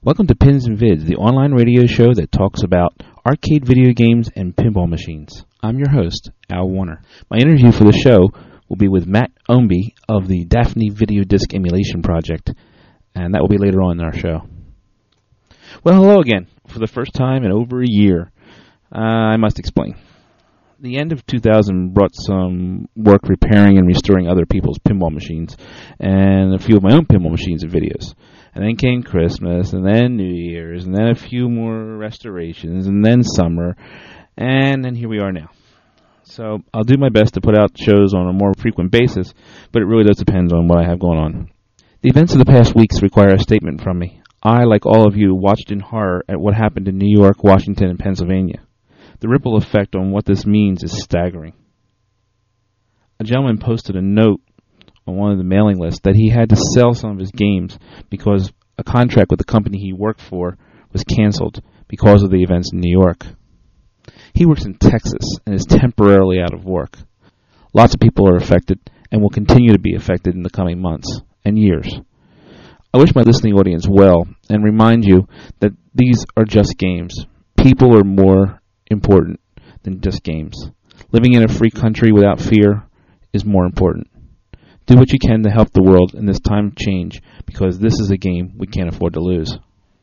Welcome to Pins and Vids, the online radio show that talks about arcade video games and pinball machines. I'm your host, Al Warner. My interview for the show will be with Matt Ownby of the Daphne Video Disc Emulation Project, and that will be later on in our show. Well, hello again. For the first time in over a year, I must explain. The end of 2000 brought some work repairing and restoring other people's pinball machines, and a few of my own pinball machines and videos. And then came Christmas, and then New Year's, and then a few more restorations, and then summer, and then here we are now. So I'll do my best to put out shows on a more frequent basis, but it really does depend on what I have going on. The events of the past weeks require a statement from me. I, like all of you, watched in horror at what happened in New York, Washington, and Pennsylvania. The ripple effect on what this means is staggering. A gentleman posted a note on one of the mailing lists that he had to sell some of his games because a contract with the company he worked for was canceled because of the events in New York. He works in Texas and is temporarily out of work. Lots of people are affected and will continue to be affected in the coming months and years. I wish my listening audience well and remind you that these are just games. People are more important than just games. Living in a free country without fear is more important. Do what you can to help the world in this time of change, because this is a game we can't afford to lose.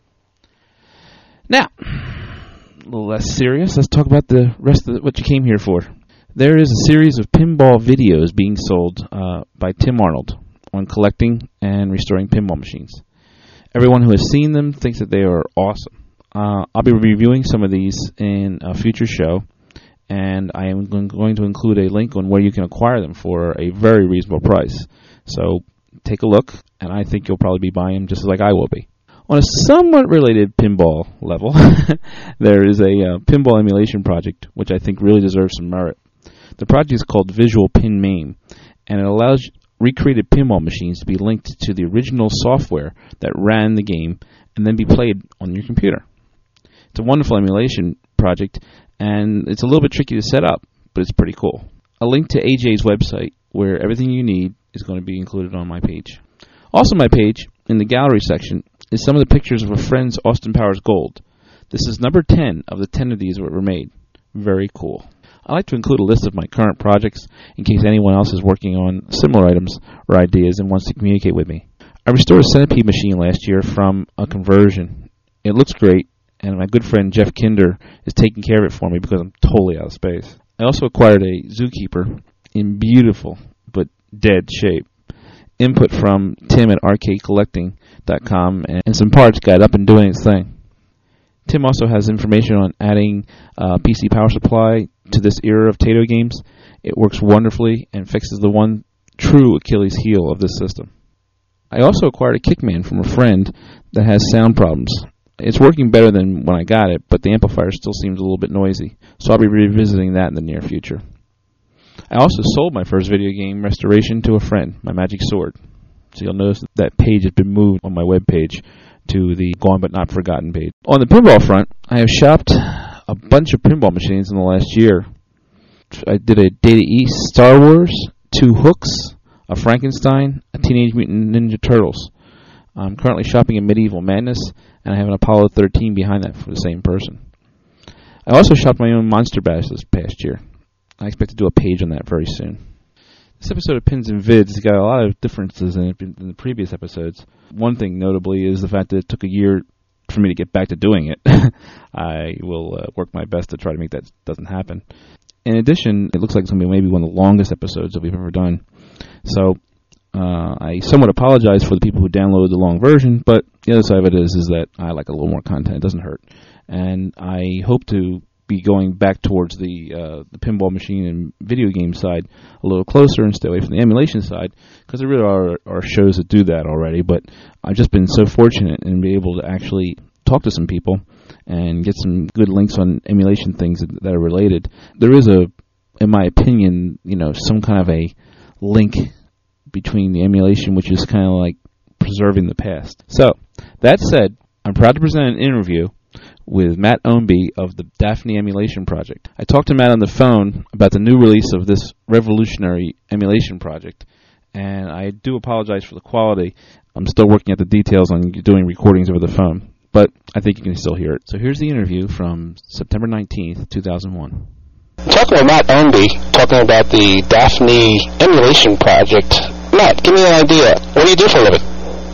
Now, a little less serious, let's talk about the rest of what you came here for. There is a series of pinball videos being sold by Tim Arnold on collecting and restoring pinball machines. Everyone who has seen them thinks that they are awesome. I'll be reviewing some of these in a future show, and I am going to include a link on where you can acquire them for a very reasonable price. So take a look, and I think you'll probably be buying them just like I will be. On a somewhat related pinball level, there is a pinball emulation project which I think really deserves some merit. The project is called Visual Pin MAME, and it allows recreated pinball machines to be linked to the original software that ran the game and then be played on your computer. It's a wonderful emulation project, and it's a little bit tricky to set up, but it's pretty cool. A link to AJ's website, where everything you need is going to be included on my page. Also on my page, in the gallery section, is some of the pictures of a friend's Austin Powers Gold. This is number 10 of the 10 of these that were made. Very cool. I like to include a list of my current projects in case anyone else is working on similar items or ideas and wants to communicate with me. I restored a Centipede machine last year from a conversion. It looks great, and my good friend Jeff Kinder is taking care of it for me because I'm totally out of space. I also acquired a Zookeeper in beautiful but dead shape. Input from Tim at arcadecollecting.com, and some parts got up and doing its thing. Tim also has information on adding PC power supply to this era of Taito games. It works wonderfully and fixes the one true Achilles heel of this system. I also acquired a Kickman from a friend that has sound problems. It's working better than when I got it, but the amplifier still seems a little bit noisy, so I'll be revisiting that in the near future. I also sold my first video game restoration to a friend, my Magic Sword. So you'll notice that page has been moved on my webpage to the Gone But Not Forgotten page. On the pinball front, I have shopped a bunch of pinball machines in the last year. I did a Data East Star Wars, 2 Hooks, a Frankenstein, a Teenage Mutant Ninja Turtles. I'm currently shopping a Medieval Madness, and I have an Apollo 13 behind that for the same person. I also shopped my own Monster Bash this past year. I expect to do a page on that very soon. This episode of Pins and Vids has got a lot of differences in it than the previous episodes. One thing notably is the fact that it took a year for me to get back to doing it. I will work my best to try to make that doesn't happen. In addition, it looks like it's going to be maybe one of the longest episodes that we've ever done. So I somewhat apologize for the people who downloaded the long version, but the other side of it is that I like a little more content. It doesn't hurt. And I hope to be going back towards the pinball machine and video game side a little closer and stay away from the emulation side, because there really are shows that do that already, but I've just been so fortunate in being able to actually talk to some people and get some good links on emulation things that are related. There is in my opinion, some kind of a link between the emulation, which is kind of like preserving the past. So, that said, I'm proud to present an interview with Matt Ownby of the Daphne Emulation Project. I talked to Matt on the phone about the new release of this revolutionary emulation project, and I do apologize for the quality. I'm still working at the details on doing recordings over the phone. but I think you can still hear it. So here's the interview from September 19th, 2001. Talking with Matt Ownby, talking about the Daphne emulation project. Matt, give me an idea. What do you do for a living?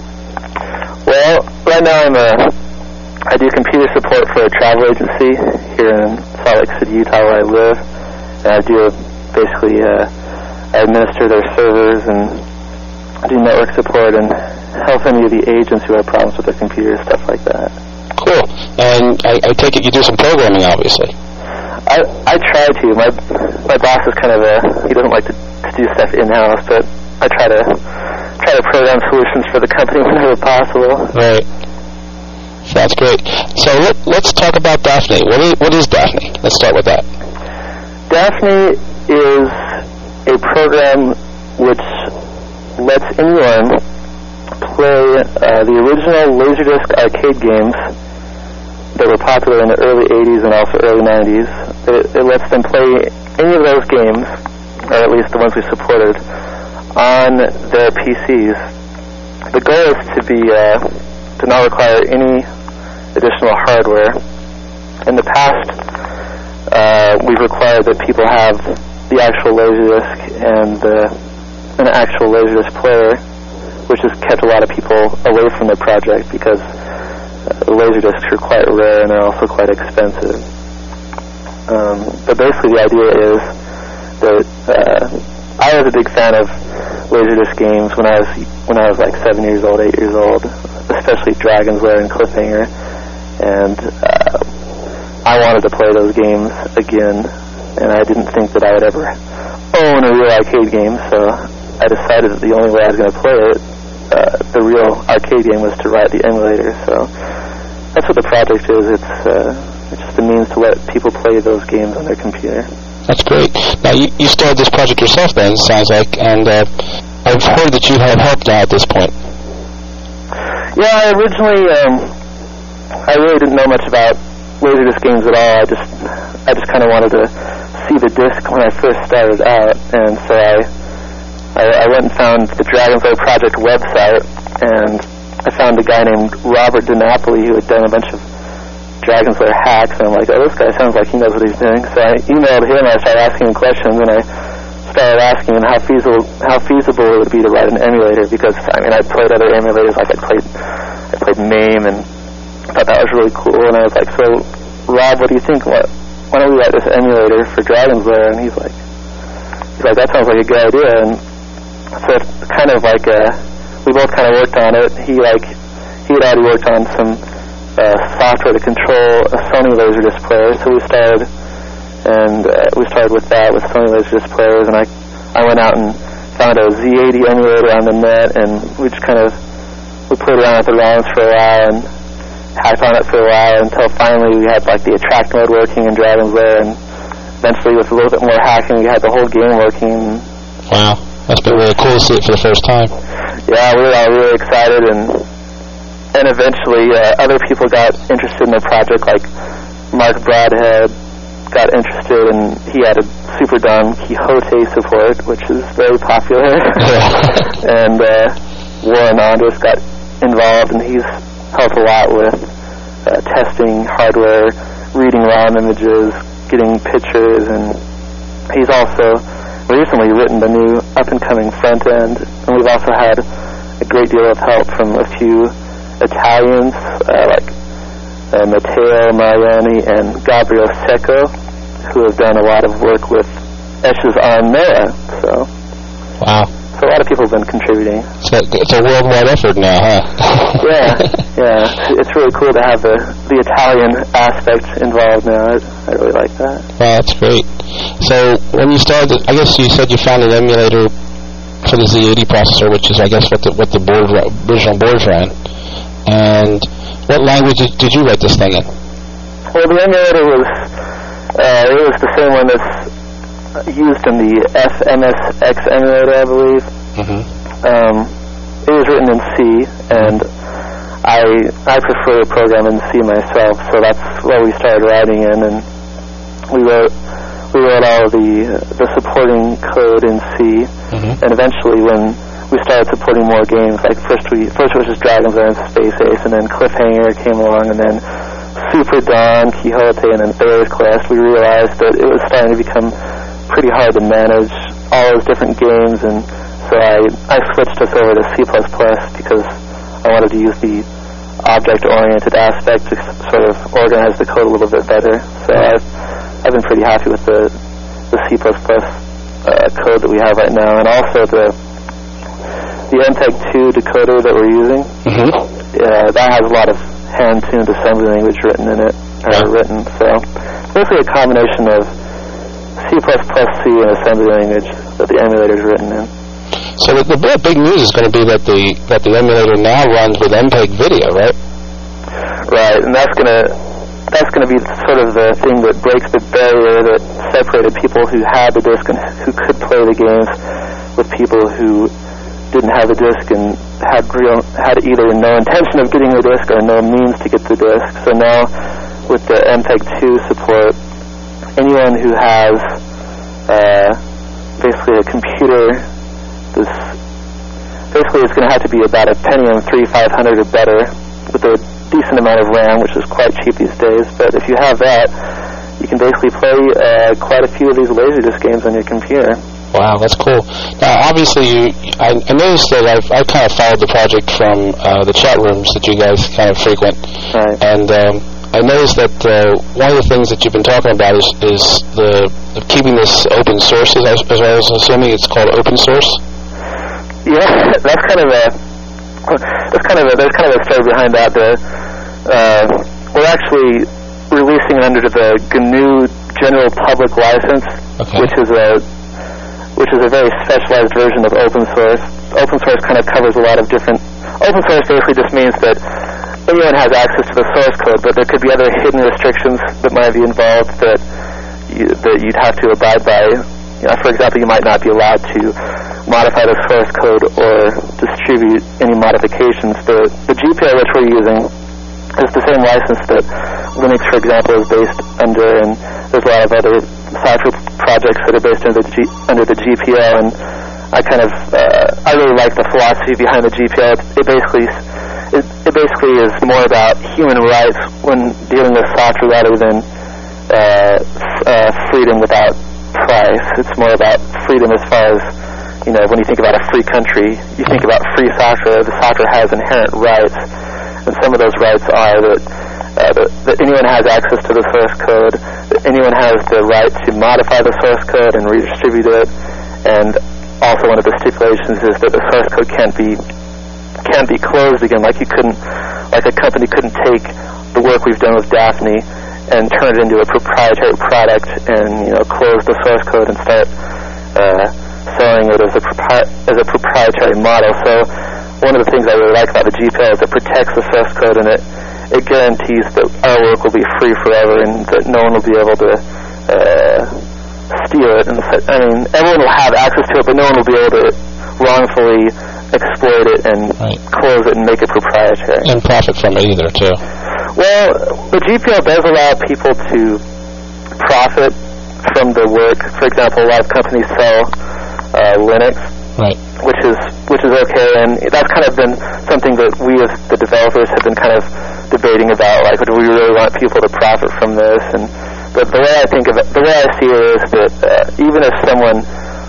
Well, right now I do computer support for a travel agency here in Salt Lake City, Utah, where I live. And I do basically I administer their servers and do network support and help any of the agents who have problems with their computers, stuff like that. Cool. And I take it you do some programming, obviously. I try to. My boss is kind of he doesn't like to do stuff in-house, but I try to program solutions for the company whenever possible. Right. Sounds great. So let's talk about Daphne. What is Daphne? Let's start with that. Daphne is a program which lets anyone play the original Laserdisc arcade games that were popular in the early 80s and also early 90s. It lets them play any of those games, or at least the ones we supported, on their PCs. The goal is to not require any additional hardware. In the past, we've required that people have the actual Laserdisc and an actual Laserdisc player, which has kept a lot of people away from the project because Laserdiscs are quite rare and they're also quite expensive. But basically the idea is that I was a big fan of Laserdisc games when I was like 7 years old, 8 years old, especially Dragon's Lair and Cliffhanger, and I wanted to play those games again, and I didn't think that I would ever own a real arcade game, so I decided that the only way I was going to play it, the real arcade game, was to write the emulator. So that's what the project is. It's just a means to let people play those games on their computer. That's great. Now, you started this project yourself then, it sounds like, and I've heard that you have help now at this point. Yeah, I originally, I really didn't know much about Laserdisc games at all. I just kind of wanted to see the disc when I first started out, and so I went and found the Dragon's Lair Project website, and I found a guy named Robert DiNapoli who had done a bunch of Dragon's Lair hacks, and I'm like, oh, this guy sounds like he knows what he's doing. So I emailed him, and I started asking him questions, and I started asking him how feasible it would be to write an emulator, because, I mean, I played other emulators, like I played MAME, and I thought that was really cool, and I was like, so, Rob, what do you think? Why don't we write this emulator for Dragon's Lair? And he's like, that sounds like a good idea, and so it's kind of like, we both kind of worked on it. He had already worked on some software to control a Sony Laserdisc player, so we started with that, with Sony Laserdisc players, and I went out and found a Z80 emulator on the net, and we played around with the ROMs for a while, and hacked on it for a while, until finally we had like the attract mode working in Dragon's Lair, and eventually with a little bit more hacking, we had the whole game working. Wow, that's been really cool to see it for the first time. Yeah, we were all really excited, and eventually other people got interested in the project, like Mark Broadhead got interested, and he added Super Don Quixote support, which is very popular. And Warren Andrus got involved, and he's helped a lot with testing hardware, reading ROM images, getting pictures, and he's also recently written the new up-and-coming front end, and we've also had a great deal of help from a few Italians, like Matteo Mariani and Gabriel Secco, who have done a lot of work with Esches on Noah. So, wow. So a lot of people have been contributing. So it's a worldwide effort now, huh? Yeah. It's really cool to have the Italian aspect involved now. I really like that. Wow, that's great. So when you started, I guess you said you found an emulator for the Z80 processor, which is, I guess, what the original boards ran. And what language did you write this thing in? Well, the emulator was the same one that's used in the FMSX emulator, I believe. Mm-hmm. It was written in C, and I prefer to program in C myself, so that's what we started writing in, and we wrote all the supporting code in C, mm-hmm. And eventually when we started supporting more games. Like first it was just Dragon's Lair and Space Ace, and then Cliffhanger came along, and then Super Dawn, Quixote, and then Thayer's Quest. We realized that it was starting to become pretty hard to manage all those different games, and so I switched us over to C++ because I wanted to use the object-oriented aspect to sort of organize the code a little bit better. So I've been pretty happy with the C++ code that we have right now, and also the MPEG-2 decoder that we're using. That has a lot of hand-tuned assembly language written in it, so basically a combination of C++, C, and assembly language that the emulator is written in. So the big news is going to be that the emulator now runs with MPEG video, right? Right, and that's going to be sort of the thing that breaks the barrier that separated people who had the disc and who could play the games with people who didn't have the disc and had either no intention of getting the disc or no means to get the disc. So now with the MPEG-2 support, anyone who has basically a computer, basically it's going to have to be about a Pentium 3500 or better with a decent amount of RAM, which is quite cheap these days. But if you have that, you can basically play quite a few of these Laserdisc games on your computer. Wow, that's cool. Now, obviously, I noticed that I kind of followed the project from the chat rooms that you guys kind of frequent. Right. And I noticed that one of the things that you've been talking about is the keeping this open source, as I was assuming it's called open source. Yeah, there's kind of a story behind that. We're actually releasing it under the GNU General Public License, which is a very specialized version of open source. Open source kind of covers a lot of different. Open source basically just means that anyone has access to the source code, but there could be other hidden restrictions that might be involved that you'd have to abide by. For example, you might not be allowed to modify the source code or distribute any modifications. The GPL which we're using is the same license that Linux, for example, is based under, and there's a lot of other software projects that are based under the GPL, and I really like the philosophy behind the GPL. It basically is more about human rights when dealing with software rather than freedom without price. It's more about freedom as far as, when you think about a free country, you think about free software. The software has inherent rights, and some of those rights are that anyone has access to the source code, that anyone has the right to modify the source code and redistribute it, and also one of the stipulations is that the source code can't be closed again. Like a company couldn't take the work we've done with Daphne and turn it into a proprietary product and close the source code and start selling it as a proprietary model. So one of the things I really like about the GPL is it protects the source code, and it guarantees that our work will be free forever and that no one will be able to steal it. And everyone will have access to it, but no one will be able to wrongfully exploit it and close it and make it proprietary. And profit from it either, too. Well, the GPL does allow people to profit from the work. For example, a lot of companies sell Linux, which is okay, and that's kind of been something that we as the developers have been kind of debating about. Like, do we really want people to profit from this? But the way I think of it, the way I see it is that even if someone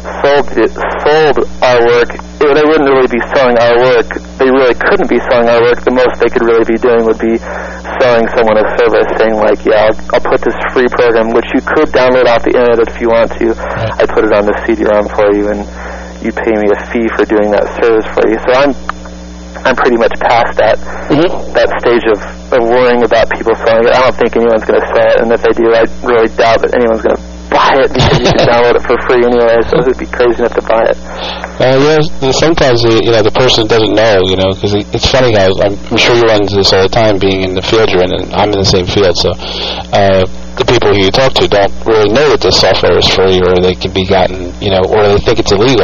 sold our work, they wouldn't really be selling our work. They really couldn't be selling our work. The most they could really be doing would be selling someone a service, saying like, I'll put this free program, which you could download off the internet if you want to. I put it on the CD-ROM for you, and you pay me a fee for doing that service for you. So I'm pretty much past that stage of worrying about people selling it. I don't think anyone's going to sell it, and if they do, I really doubt that anyone's going to buy it because you can download it for free anyway, so it would be crazy enough to buy it. Sometimes the person doesn't know, because it's funny how I'm sure you run into this all the time, being in the field you're in, and I'm in the same field, so the people who you talk to don't really know that this software is free, or they can be gotten, or they think it's illegal.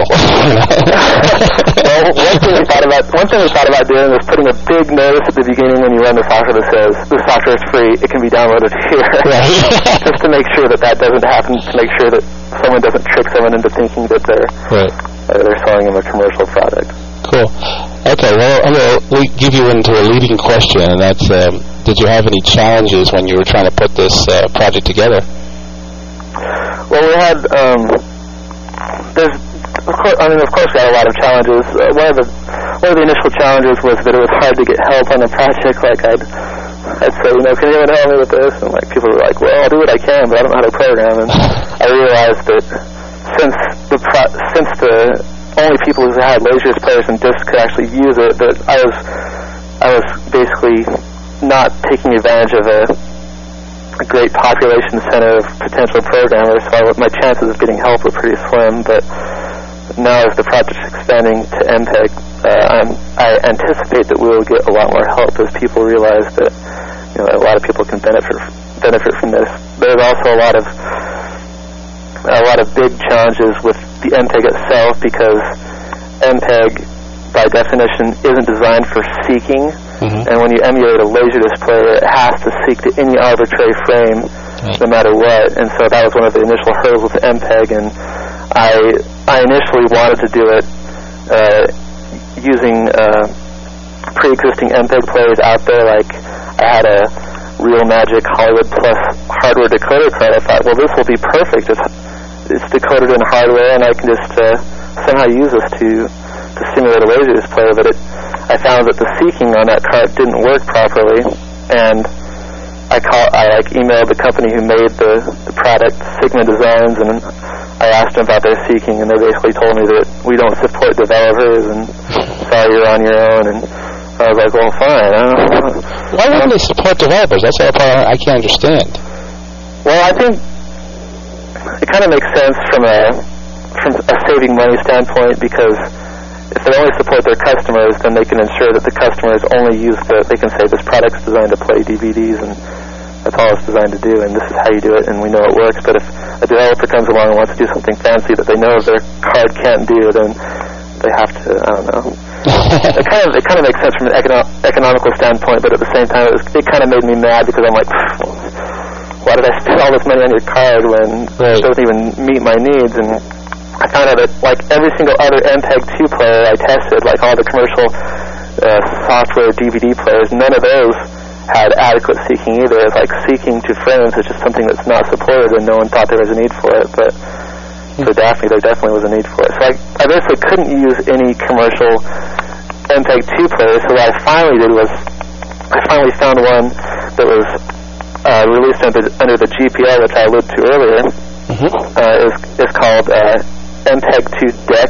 Well, one thing we thought about doing was putting a big notice at the beginning when you run the software that says, this software is free, it can be downloaded here. Just to make sure that doesn't happen, to make sure that someone doesn't trick someone into thinking that they're selling them a commercial product. cool. Okay, well, I'm going to give you into a leading question, and that's, did you have any challenges when you were trying to put this project together? Well, we had, of course we had a lot of challenges. One of the initial challenges was that it was hard to get help on the project. Like, I'd say, can anyone help me with this? And, people were like, well, I'll do what I can, but I don't know how to program. And I realized that since the only people who had Laserdisc players and discs could actually use it, that I was basically not taking advantage of a great population center of potential programmers, so my chances of getting help were pretty slim. But now as the project's expanding to MPEG, I anticipate that we will get a lot more help as people realize that a lot of people can benefit from this. There's also a lot of big challenges with the MPEG itself, because MPEG by definition isn't designed for seeking. And when you emulate a Laserdisc player, it has to seek to any arbitrary frame, no matter what. And so that was one of the initial hurdles with MPEG. And I initially wanted to do it using pre-existing MPEG players out there. Like, I had a Real Magic Hollywood Plus hardware decoder card. I thought, well, this will be perfect. It's decoded in hardware, and I can just somehow use this to simulate a Laserdisc player. But I found that the seeking on that card didn't work properly, and I emailed the company who made the product, Sigma Designs, and I asked them about their seeking, and they basically told me that we don't support developers, and sorry, you're on your own. And I was like, well, fine. Why wouldn't they support developers? That's the part I can't understand. Well, I think it kind of makes sense from a saving money standpoint, because if they only support their customers, then they can ensure that the customers only use they can say this product's designed to play DVDs, and that's all it's designed to do, and this is how you do it, and we know it works. But if a developer comes along and wants to do something fancy that they know their card can't do, then they have to, I don't know. It kind of makes sense from an economical standpoint, but at the same time, it kind of made me mad, because I'm like, why did I spend all this money on your card when it doesn't even meet my needs? And I found out that, like, every single other MPEG-2 player I tested, like all the commercial software DVD players, none of those had adequate seeking either. It's like seeking to frames is just something that's not supported, and no one thought there was a need for it. But for Daphne, there definitely was a need for it. So I basically couldn't use any commercial MPEG-2 players. So what I finally did was I finally found one that was released under the GPL, which I alluded to earlier. Is called MPEG-2DEC,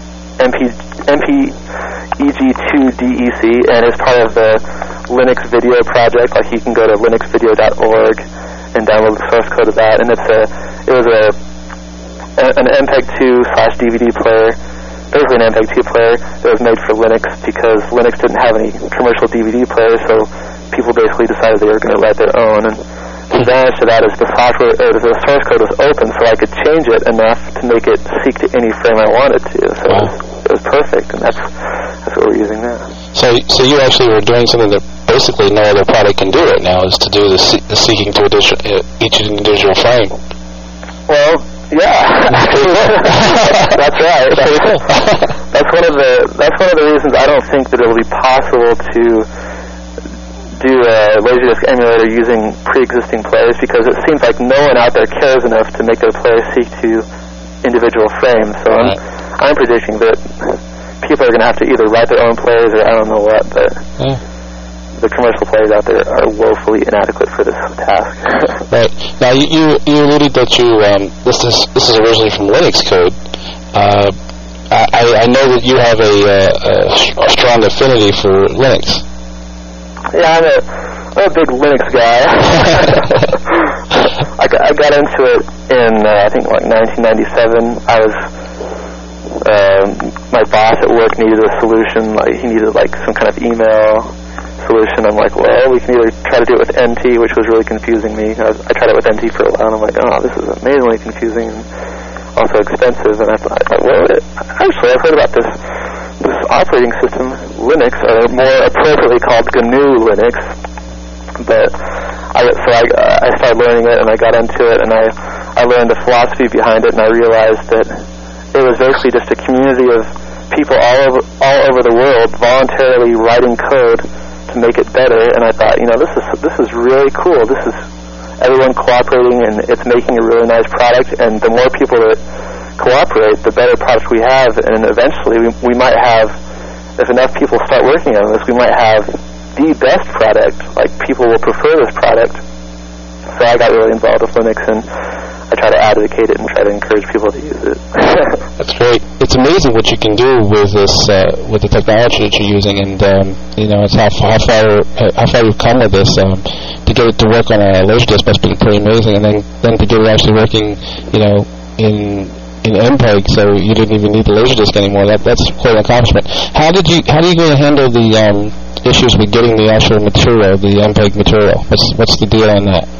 MPEG-2DEC, and is part of the Linux Video project. Like, you can go to linuxvideo.org and download the source code of that. And it was an MPEG-2/DVD player, basically an MPEG-2 player that was made for Linux, because Linux didn't have any commercial DVD players, so people basically decided they were going to write their own. And the advantage to that is the source code was open, so I could change it enough to make it seek to any frame I wanted to. So it was perfect, and that's what we're using now. So you actually were doing something that basically no other product can do right now, is to do the seeking to each individual frame. Well, yeah, that's right. That's one of the reasons I don't think that it will be possible to do a Laserdisc emulator using pre-existing players, because it seems like no one out there cares enough to make their players seek to individual frames. So I'm predicting that people are going to have to either write their own players or I don't know what, but the commercial players out there are woefully inadequate for this task. Right. Now, you alluded that this is originally from Linux code. I know that you have a strong affinity for Linux. Yeah, I'm a big Linux guy. I got into it in I think like 1997. My boss at work needed a solution. Like, he needed like some kind of email solution. I'm like, well, we can either try to do it with NT, which was really confusing me. I tried it with NT for a while, and I'm like, oh, this is amazingly confusing and also expensive. And I thought, well, actually, I've heard about this operating system, Linux, or more appropriately called GNU Linux. But I started learning it, and I got into it, and I learned the philosophy behind it, and I realized that it was basically just a community of people all over the world voluntarily writing code to make it better, and I thought, this is really cool. This is everyone cooperating, and it's making a really nice product, and the more people that cooperate, the better product we have, and eventually we might have, if enough people start working on this, we might have the best product. Like, people will prefer this product. So I got really involved with Linux, and I try to advocate it and try to encourage people to use it. That's great. It's amazing what you can do with this, with the technology that you're using, and it's how far you've come with this. To get it to work on a Laserdisc must be pretty amazing, and then to get it actually working, in MPEG, so you didn't even need the Laserdisc anymore. That's quite an accomplishment. How do you going to handle the issues with getting the actual material, the MPEG material? What's the deal on that?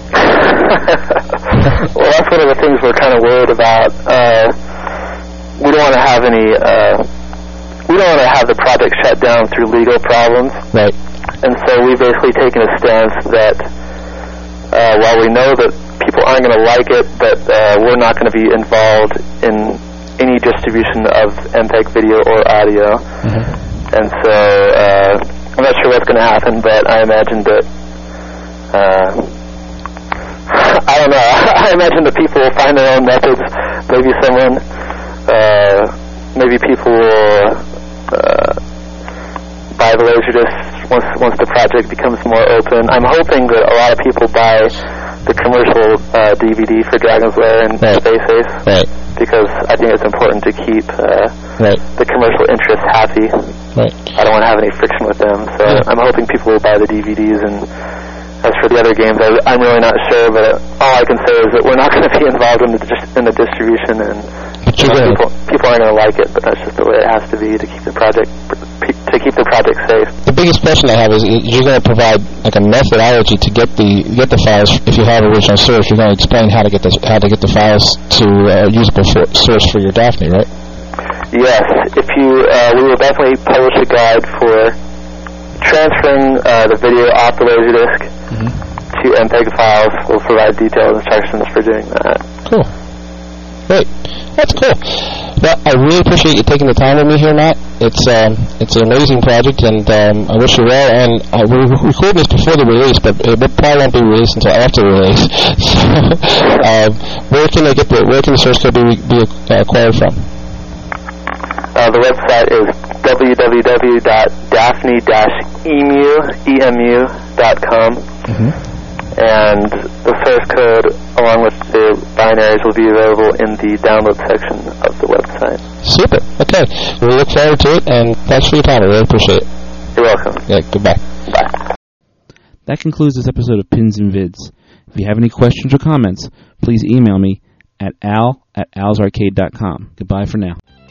Well, that's one of the things we're kind of worried about. We don't want to have any. We don't want to have the project shut down through legal problems. Right. And so we've basically taken a stance that while we know that people aren't going to like it, that we're not going to be involved in any distribution of MPEG video or audio. Mm-hmm. And so I'm not sure what's going to happen, but I imagine that. I don't know. I imagine that people will find their own methods. Maybe people will buy the Laserdisc once the project becomes more open. I'm hoping that a lot of people buy the commercial DVD for Dragon's Lair and Space Ace, right, because I think it's important to keep the commercial interests happy. Right. I don't want to have any friction with them, so I'm hoping people will buy the DVDs. And as for the other games, I'm really not sure, but all I can say is that we're not going to be involved in the distribution, and people aren't going to like it, but that's just the way it has to be to keep the project safe. The biggest question I have is, you're going to provide like a methodology to get the files. If you have original source, you're going to explain how to get the files to a usable source for your Daphne, right? Yes. We will definitely publish a guide for transferring the video off the Laserdisc to MPEG files. We'll provide detailed instructions for doing that. Cool. Great. That's cool. Well, I really appreciate you taking the time with me here, Matt. It's an amazing project, and I wish you well. And we're recording this before the release, but it probably won't be released until after the release. So, where can the source code be acquired from? The website is www.daphne-emu.com. And the source code, along with the binaries, will be available in the download section of the website. Super. Okay. We'll look forward to it, and thanks for your time. I really appreciate it. You're welcome. Yeah, goodbye. Bye. That concludes this episode of Pins and Vids. If you have any questions or comments, please email me at al@alsarcade.com. Goodbye for now.